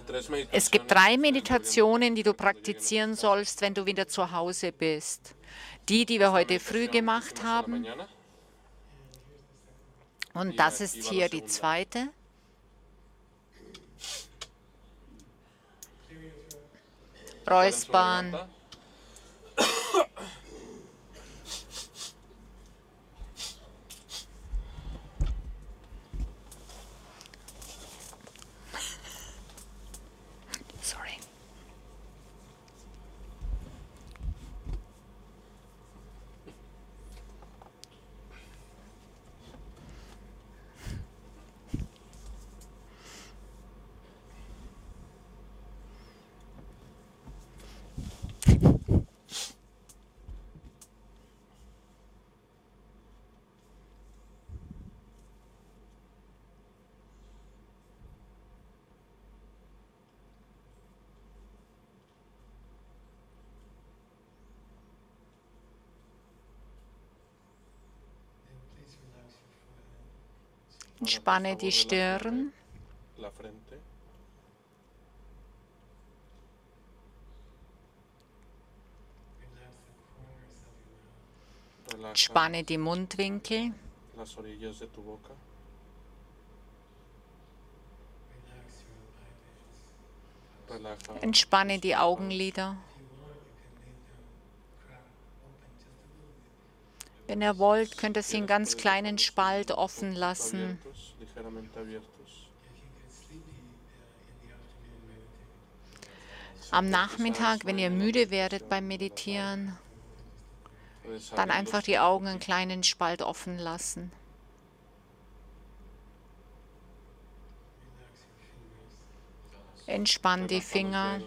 Es gibt 3 Meditationen, die du praktizieren sollst, wenn du wieder zu Hause bist. Die wir heute früh gemacht haben. Und das ist hier die zweite. Räuspern. Sorry. Entspanne die Stirn. Entspanne die Mundwinkel. Entspanne die Augenlider. Wenn ihr wollt, könnt ihr sie einen ganz kleinen Spalt offen lassen. Am Nachmittag, wenn ihr müde werdet beim Meditieren, dann einfach die Augen einen kleinen Spalt offen lassen. Entspann die Finger.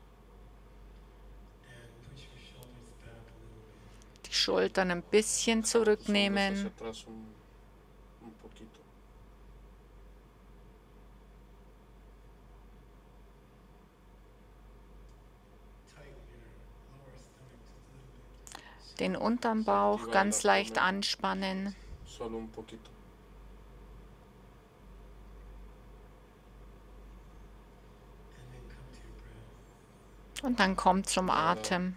Die Schultern ein bisschen zurücknehmen. Den unteren Bauch ganz leicht anspannen. Und dann kommt zum Atem.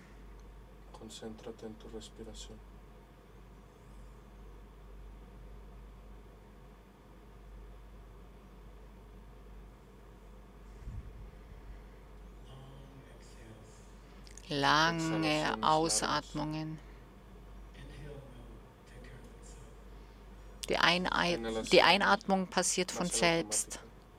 Lange Ausatmungen. Die Einatmung passiert von selbst.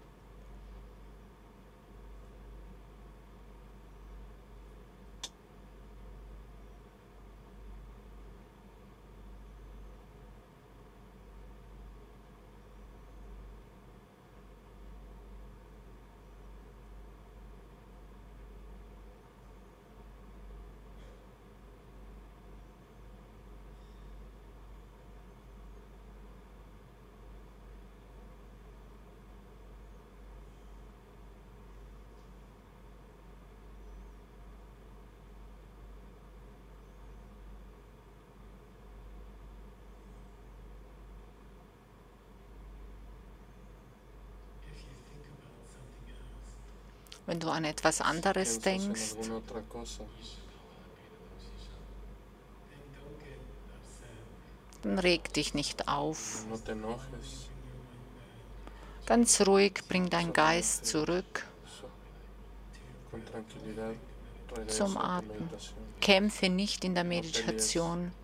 Wenn du an etwas anderes denkst, dann reg dich nicht auf. Ganz ruhig bring deinen Geist zurück zum Atmen. Kämpfe nicht in der Meditation.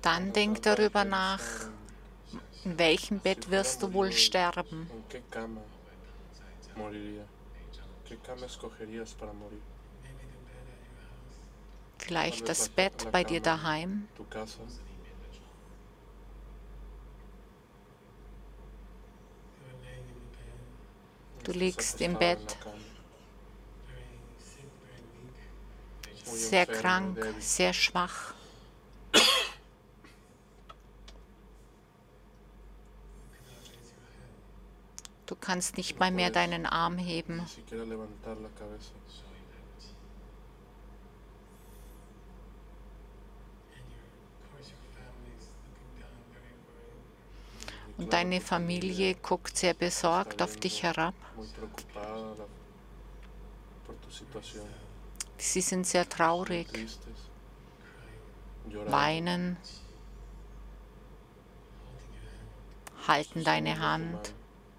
Dann denk darüber nach, in welchem Bett wirst du wohl sterben? ¿En qué cama moriría? ¿Qué cama escogerías para morir? Vielleicht Tal vez das Bett la bei dir cama daheim? en tu casa. Du Estás liegst im acostado en la Bett, cama, muy sehr enfermo y krank, débil. sehr schwach. Du kannst nicht No mal mehr puedes deinen Arm ni heben. siquiera levantar la cabeza. Y Und claro, deine tu familia Familie guckt sehr está besorgt auf viendo dich herab. muy preocupada por tu situación, Sie sind sehr muy traurig, tristes, llorando, weinen, halten deine sosteniendo tu Hand. mano.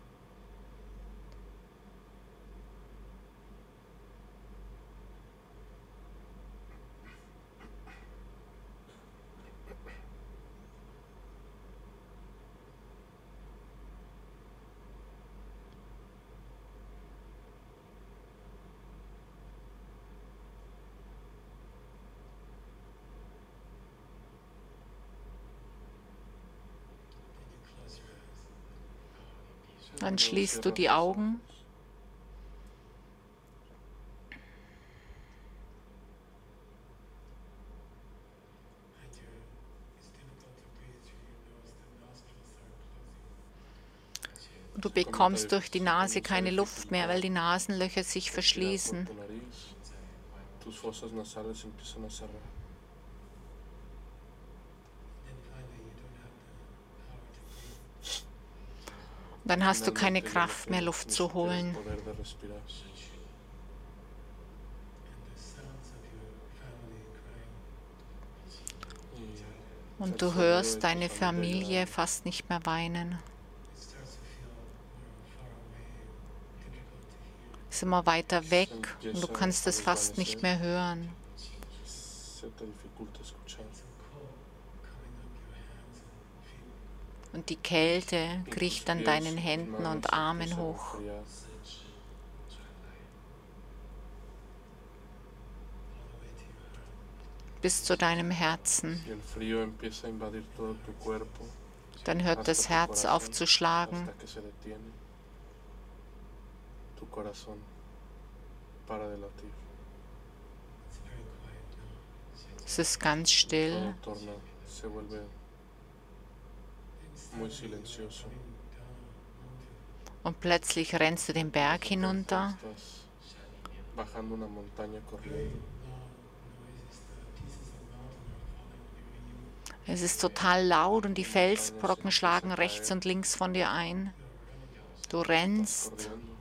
Dann Luego schließt du cierra die tus Augen. ojos. Du Se comienza bekommst durch die Nase comienza a keine Luft mehr, weil dificultar die Nasenlöcher sich respirar por verschließen. tu nariz, tus fosas nasales empiezan a cerrar. Dann hast du keine Finalmente ya no Kraft mehr, tienes Luft ni zu siquiera el holen. poder de respirar. Y Und el du sonido de hörst tu deine familia Familie llorando fast nicht mehr weinen. Es ist immer weiter weg se und du empieza kannst a es fast nicht desvanecer, mehr hören. se te dificulta escuchar. Und die Kälte Y tus kriecht an pies deinen y tus Händen manos und se Armen empiezan a hoch. enfriar. Bis zu deinem Herzen. Y el frío empieza a invadir todo tu cuerpo, Dann hört hasta das tu Herz auf corazón, zu schlagen. hasta que se detiene. Tu corazón para de latir. Es ist ganz still. Todo se vuelve muy silencioso. Und plötzlich rennst du den Berg hinunter. Estás bajando una montaña corriendo. Es ist total laut und die Montañas Felsbrocken empieza schlagen a rechts caer. und links von dir ein. Du Estás rennst. corriendo,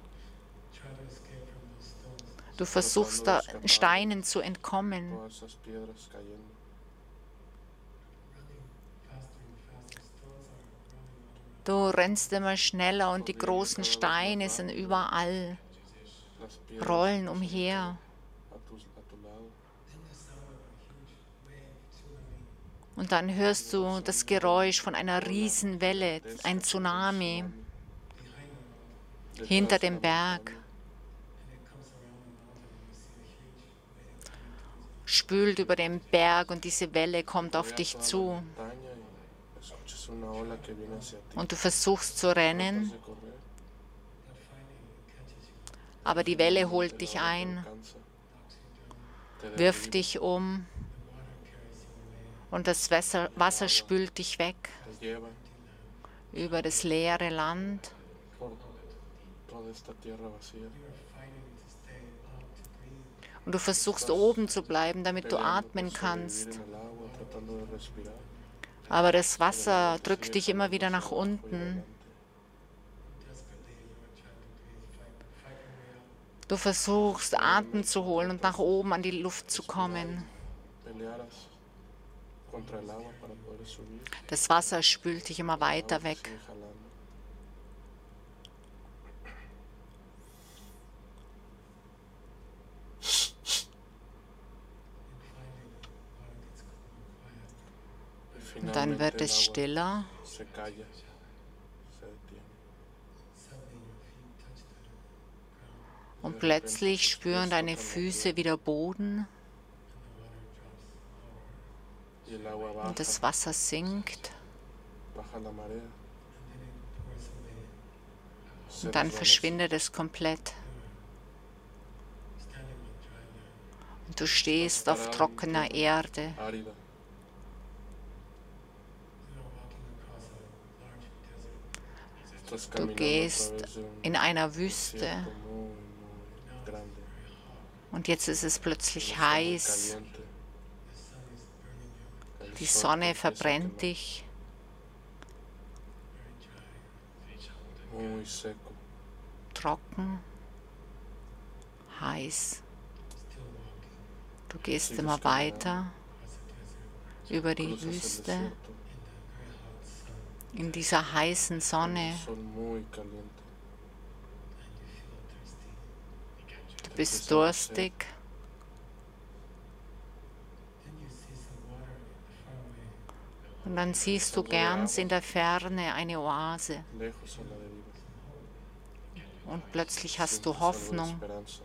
Du versuchst, tratando de den escapar Steinen zu de entkommen. todas esas piedras cayendo. Du rennst immer schneller und die großen Steine sind überall, Las piedras rollen están umher. a tu lado. Und dann hörst du das Geräusch von einer Riesenwelle, ein Tsunami hinter Detrás de la dem Berg. montaña. Spült über den Berg und diese Welle kommt auf Rodea dich toda la zu. montaña y escuchas una ola que viene hacia ti. Und du versuchst zu Tratas rennen, de correr, aber die Welle finalmente holt la dich ola te ein, alcanza, te wirft derriba, dich um und das Wasser spült dich weg te lleva über das leere Land. por toda esta tierra vacía. Und du versuchst oben zu bleiben, damit du Peleando atmen por kannst. sobrevivir en el agua, tratando de respirar. Aber das Pero Wasser te drückt sigue dich immer jalando wieder hacia nach abajo y unten. adelante. Du versuchst, Atem zu holen und nach oben an die Luft zu kommen. Pelearas contra el agua para poder subir. Das Wasser spült dich immer El agua weiter te weg. sigue jalando. Y Und dann wird es stiller. se calla, se detiene. Und plötzlich spüren deine Füße wieder Boden Y el agua baja, und das Wasser sinkt. baja la marea, se Und dann desvanece. verschwindet es komplett. Und du stehst auf trockener Erde. Árida, estás Du caminando a gehst través de un in einer Wüste desierto muy grande. und jetzt ist es plötzlich Está muy heiß. caliente. El Die sol te Sonne empieza a verbrennt quemar. dich. Muy seco. Trocken, heiß. Du gehst Sigues immer caminando. weiter über die Cruzas el Wüste desierto. in dieser heißen El Sonne. sol muy caliente. Du Te bist empieza a dar sed. durstig und dann siehst du ganz in der Ferne eine Oase Lejos a la deriva. und plötzlich hast du Sientes algo de Hoffnung esperanza.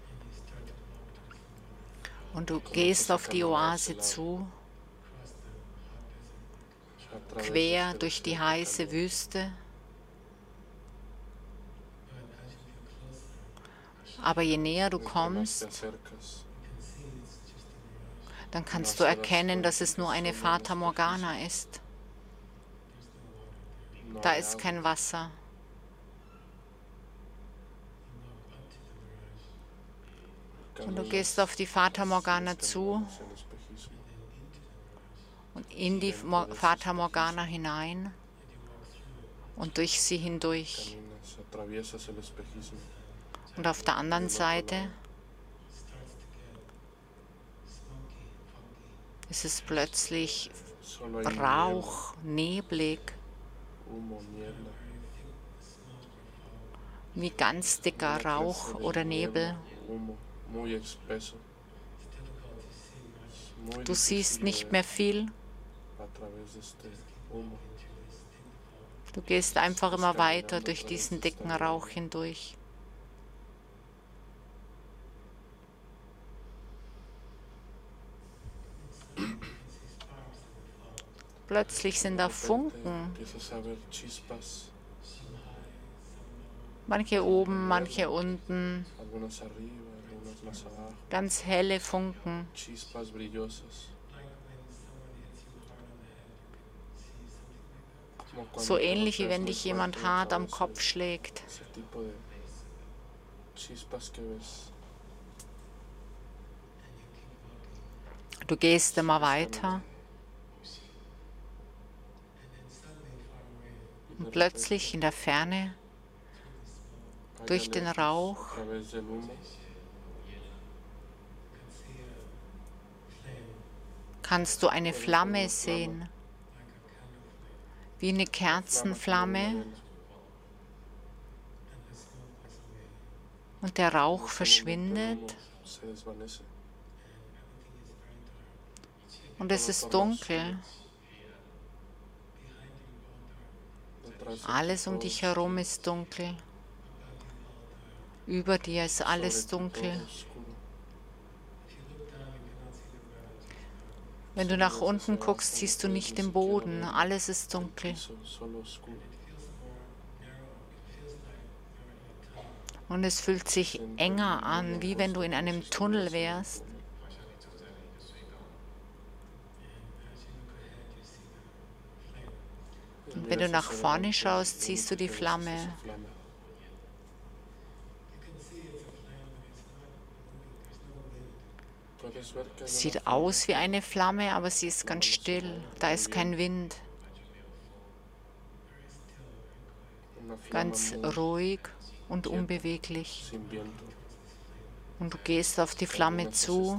und du gehst auf die Oase zu, A través de quer este durch die desierto heiße caliente. Wüste. Aber je näher du Entre más te kommst, acercas, dann kannst du erkennen, dass es nur eine Fata Morgana ist. no Da hay ist agua. kein Wasser. Und du Caminas gehst auf die Fata Morgana este zu mundo hacia el espejismo. und in die Fata Morgana hinein und durch sie hindurch. Caminas, atraviesas el espejismo. Und auf der anderen Seite ist es plötzlich Solo hay Rauch, neblig, humo, niebla. wie ganz dicker Una clase Rauch de oder niebla, Nebel. humo, muy espeso. Es muy Du siehst difícil nicht ver mehr viel. a través de este humo. Du gehst einfach immer weiter durch diesen dicken Rauch hindurch. Plötzlich sind da De repente Funken, empiezas a ver chispas, manche oben, manche unten, algunas arriba, algunas más abajo. ganz helle Funken. Chispas brillosas. Como cuando So te ähnlich wie golpeas wenn muy dich jemand fuerte en la hart am cabeza. Kopf schlägt. Ese tipo de chispas que ves. Du gehst immer Sigues weiter caminando. Y de und plötzlich in der Ferne, repente, durch allá den lejos, Rauch, a través del humo, kannst du eine puedes ver Flamme una flama, sehen, wie eine una flama como una Kerzenflamme, vela. und der Rauch En ese momento el verschwindet humo se desvanece. und es Todo ist torna dunkel. oscuro. Detrás de ti Alles um todo dich oscuro. herum ist dunkel. Über dir ist alles Sobre ti todo dunkel. oscuro. Wenn du nach unten guckst, siehst du nicht den Boden. Alles ist El dunkel. piso solo oscuro. Und es fühlt sich enger an, wie wenn du in einem Tunnel wärst. Und wenn du nach vorne schaust, siehst du die Flamme. Sieht aus wie eine Flamme, aber sie ist ganz still. Da ist kein Wind. Ganz ruhig und unbeweglich. Und du gehst auf die Flamme zu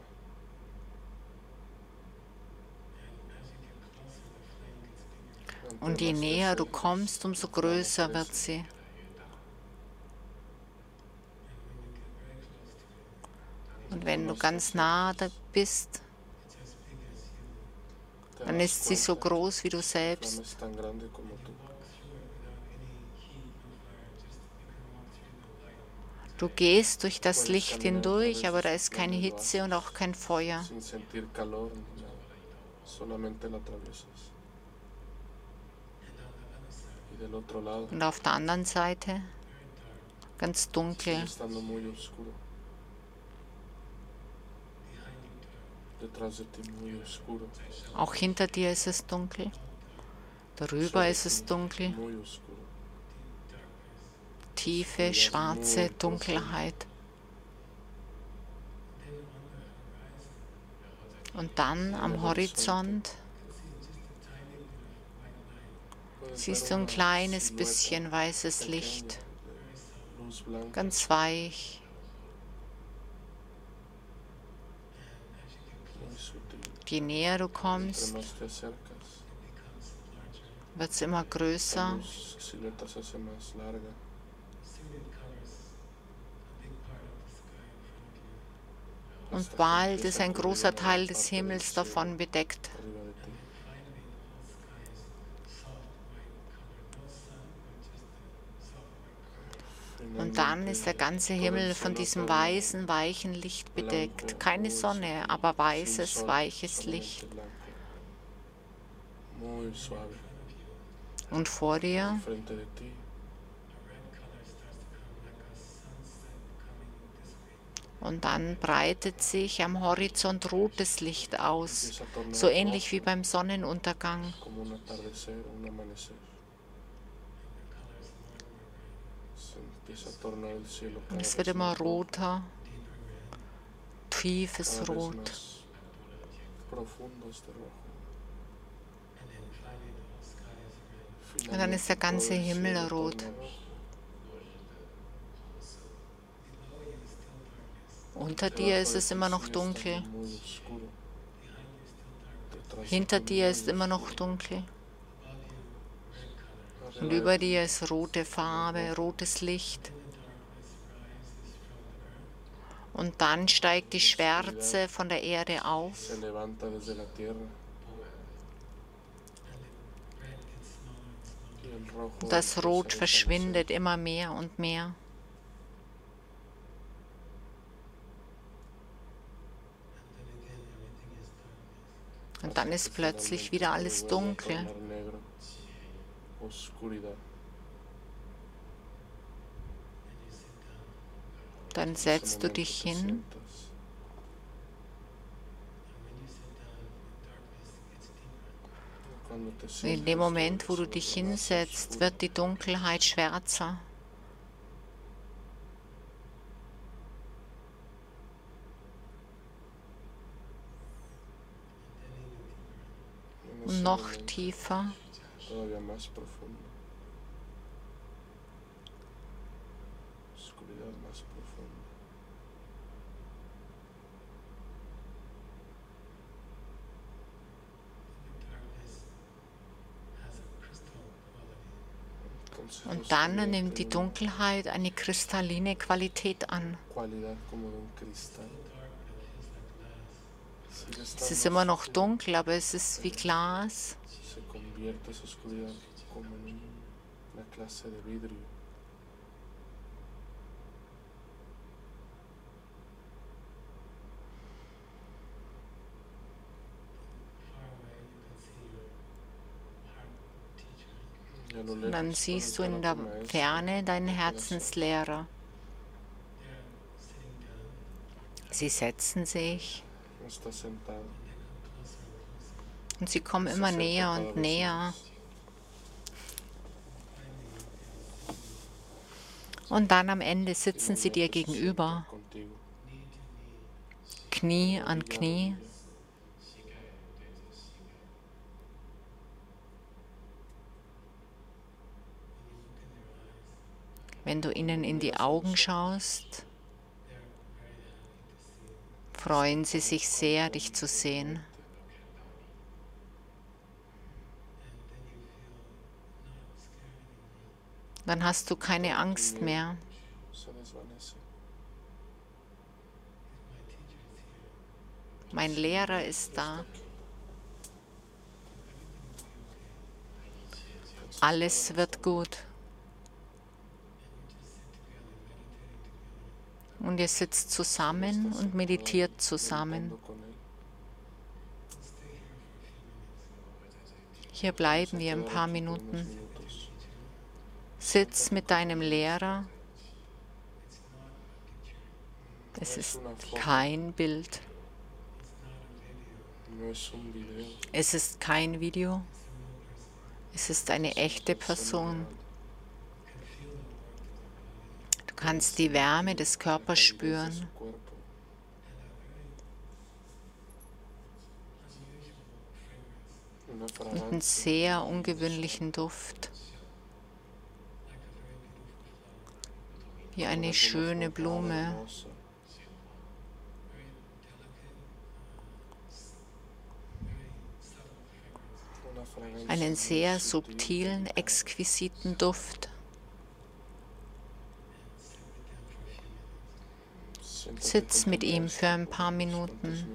und je näher du kommst, umso größer wird sie. Und wenn du ganz nah da bist, Dann ist sie so groß wie du La flama selbst. es tan grande como tú. Du gehst durch das Puedes Licht caminar a hindurch, través aber de da su ist keine flama y lo Hitze und auch haces kein Feuer. sin sentir calor ni nada. Solamente la atraviesas. Y del otro lado Und auf der anderen Seite ganz sigue dunkel. estando muy oscuro. Detrás de ti muy oscuro. Auch hinter dir ist es dunkel. Darüber Sobre ist es ti dunkel. muy oscuro. Tiefe, Oscuridad schwarze muy profunda. Dunkelheit. Und dann am Horizont Puedes siehst ver du ein una kleines silueta bisschen weißes pequeña Licht, de luz blanca. ganz weich. Muy sutil. Je näher du Entre kommst, más te acercas, wird es immer la größer. luz silueta se hace más larga. Und Hasta que bald empieza ist a ein cubrir großer una Teil gran des parte del Himmels cielo davon bedeckt. arriba de ti. Und dann ist der ganze Himmel von diesem weißen, weichen Licht bedeckt. Keine Sonne, aber weißes, weiches Licht. Und vor dir und dann breitet sich am Horizont rotes Licht aus, so ähnlich wie beim Sonnenuntergang. Und es wird immer roter, tiefes Rot. Und dann ist der ganze Himmel rot. Unter dir ist es immer noch dunkel. Hinter dir ist immer noch dunkel. Und über dir ist rote Farbe, rotes Licht. Und dann steigt die Schwärze von der Erde auf. Und das Rot verschwindet immer mehr und mehr. Und dann ist plötzlich wieder alles dunkel. Dann setzt du dich hin. Und in dem Moment, wo du dich hinsetzt, wird die Dunkelheit schwärzer. Und noch tiefer. Und dann nimmt die Dunkelheit eine kristalline Qualität an. Es ist immer noch dunkel, aber es ist wie Glas. Und dann siehst du in der Ferne deinen Herzenslehrer. Sie setzen sich und sie kommen immer näher und näher. Und dann am Ende sitzen sie dir gegenüber, Knie an Knie. Wenn du ihnen in die Augen schaust, freuen sie sich sehr, dich zu sehen. Dann hast du keine Angst mehr. Mein Lehrer ist da. Alles wird gut. Und ihr sitzt zusammen und meditiert zusammen. Hier bleiben wir ein paar Minuten. Sitz mit deinem Lehrer. Es ist kein Bild. Es ist kein Video. Es ist eine echte Person. Du kannst die Wärme des Körpers spüren. Und einen sehr ungewöhnlichen Duft. Wie eine schöne Blume. Einen sehr subtilen, exquisiten Duft. Sitz mit ihm für ein paar Minuten.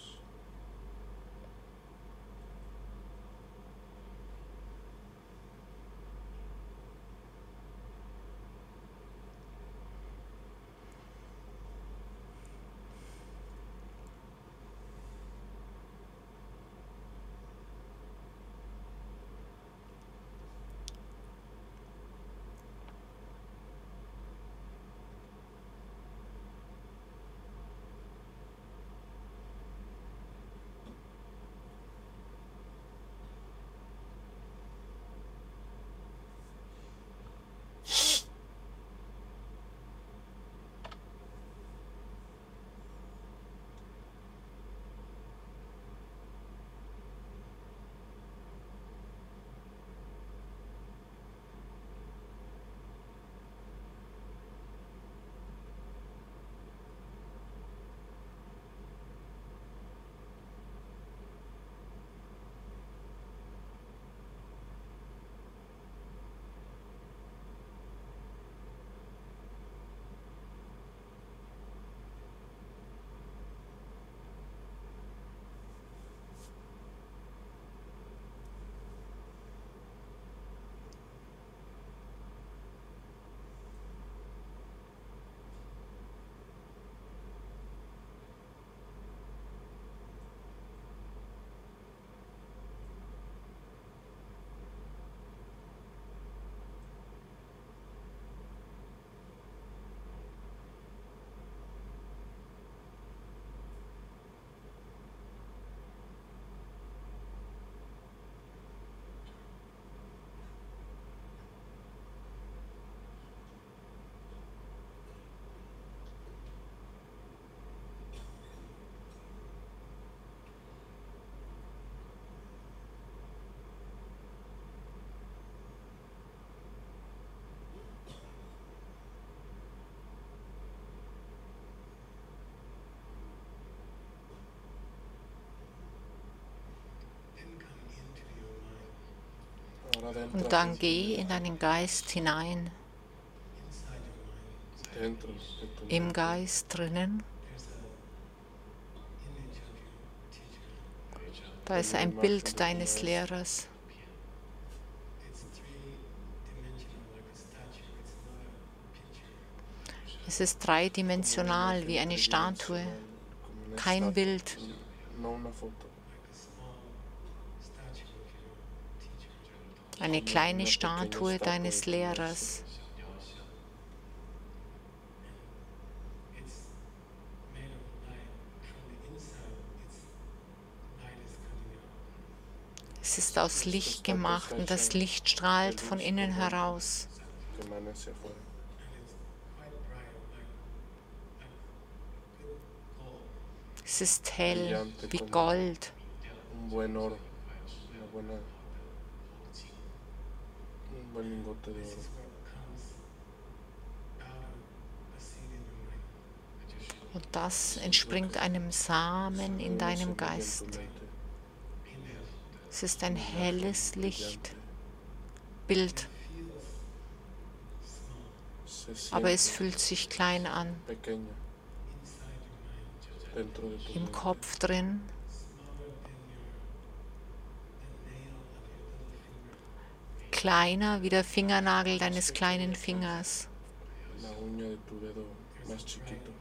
Und dann geh in deinen Geist hinein. Im Geist drinnen. Da ist ein Bild deines Lehrers. Es ist dreidimensional wie eine Statue, kein Bild. Eine kleine Statue deines Lehrers. Es ist aus Licht gemacht und das Licht strahlt von innen heraus. Es ist hell wie Gold. Und das entspringt einem Samen in deinem Geist. Es ist ein helles Licht, Bild, aber es fühlt sich klein an. Im Kopf drin, kleiner wie der Fingernagel deines kleinen Fingers. la uña de tu dedo más chiquito.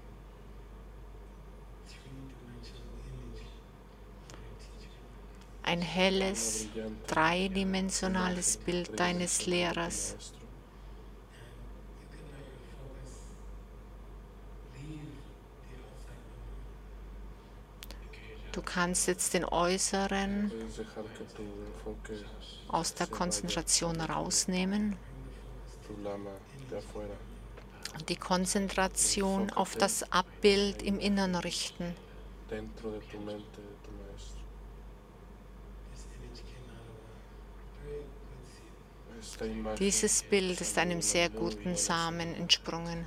Ein helles, dreidimensionales Bild deines Lehrers. Du kannst jetzt den Äußeren Puedes dejar que tu enfoque aus der Konzentration rausnehmen tu lama de afuera. und die Konzentration auf das Abbild im Innern richten. Dentro de tu mente, de tu maestro. Esta imagen Dieses Bild ist einem salió sehr muy guten buena. Samen entsprungen.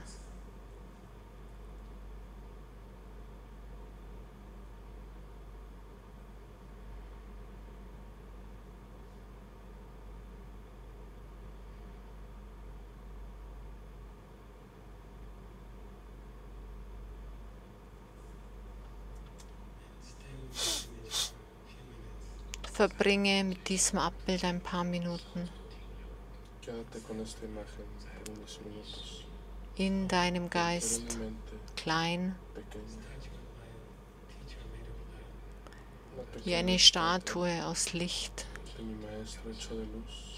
Verbringe mit diesem Abbild ein paar Minuten Quédate con esta imagen por unos minutos. in deinem Pero Geist, en mi mente klein pequeña. Una wie pequeña eine estatua Statue aus Licht. de mi maestro hecho de luz.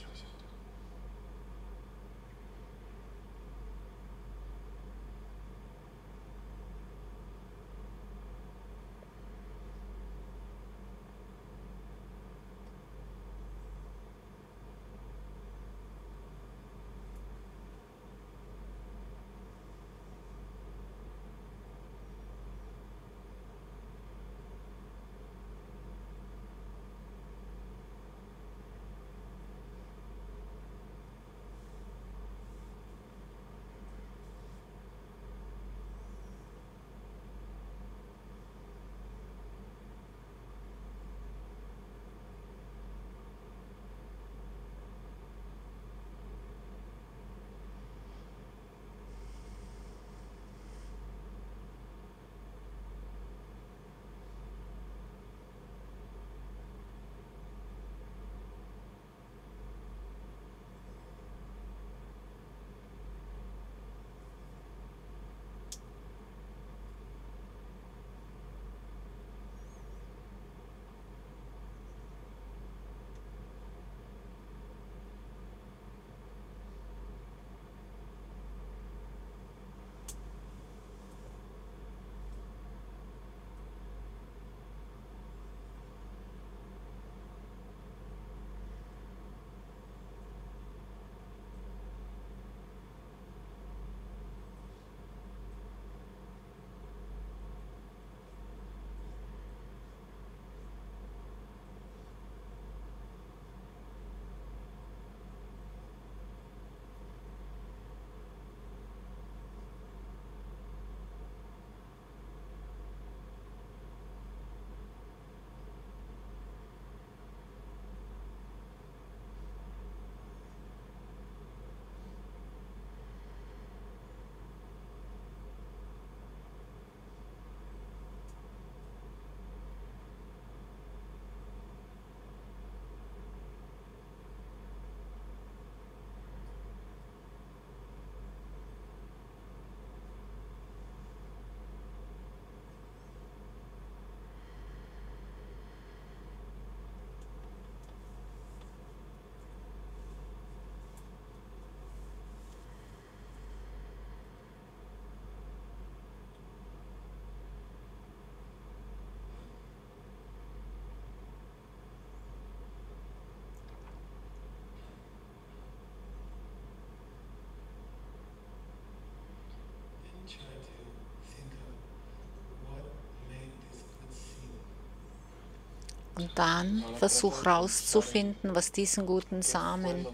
Und dann versuch rauszufinden, was diesen guten Samen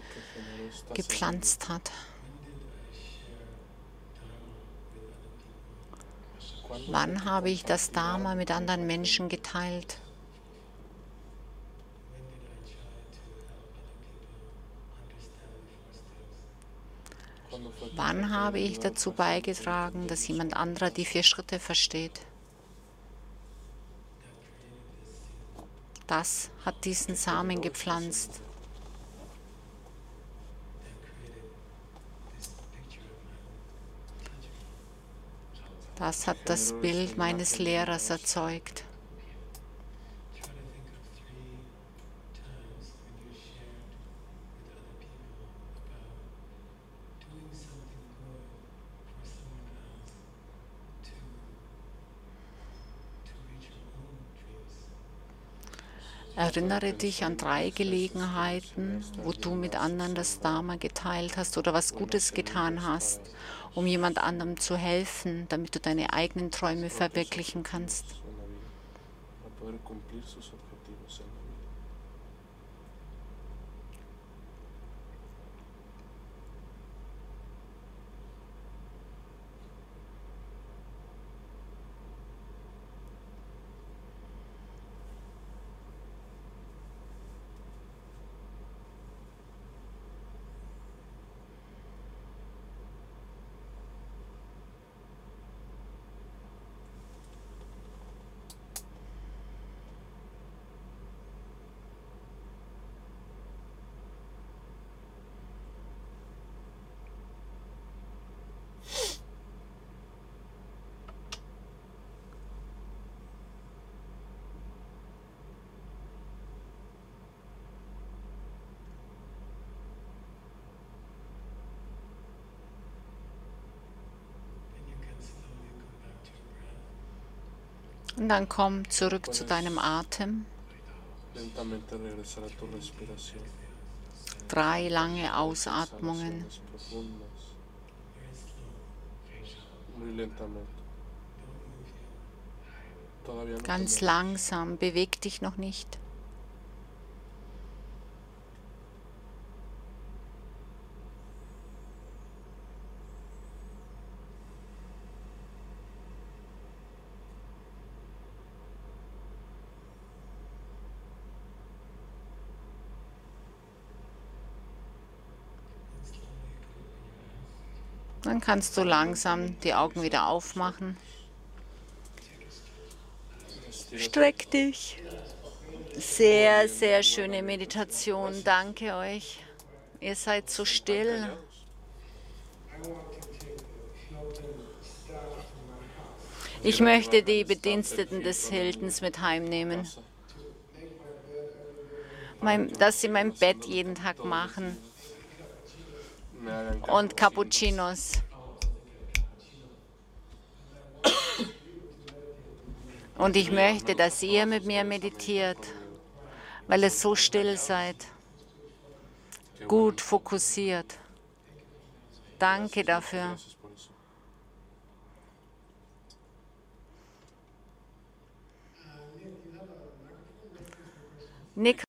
gepflanzt hat. Wann habe ich das Dharma mit anderen Menschen geteilt? Wann habe ich dazu beigetragen, dass jemand anderer die 4 Schritte versteht? Das hat diesen Samen gepflanzt. Das hat das Genero esta Bild meines imagen en mi Lehrers cabeza. erzeugt. Erinnere dich an 3 Gelegenheiten, wo du mit anderen das Dharma geteilt hast oder was Gutes getan hast, um jemand anderem zu helfen, damit du deine eigenen Träume verwirklichen kannst. Para poder cumplir sus objetivos en la vida. Und dann komm zurück zu deinem Atem. Lentamente regresar a tu respiración. 3 lange Ausatmungen. Exhalaciones profundas. Muy lentamente. Todavía no te Ganz muevas. langsam, beweg dich noch nicht. Dann kannst du langsam die Augen wieder aufmachen. Streck dich. Sehr, sehr schöne Meditation. Danke euch. Ihr seid so still. Ich möchte die Bediensteten des Hildens mit heimnehmen, dass sie mein Bett jeden Tag machen und Cappuccinos. Und ich möchte, dass ihr mit mir meditiert, weil ihr so still seid, gut fokussiert. Danke dafür. Nick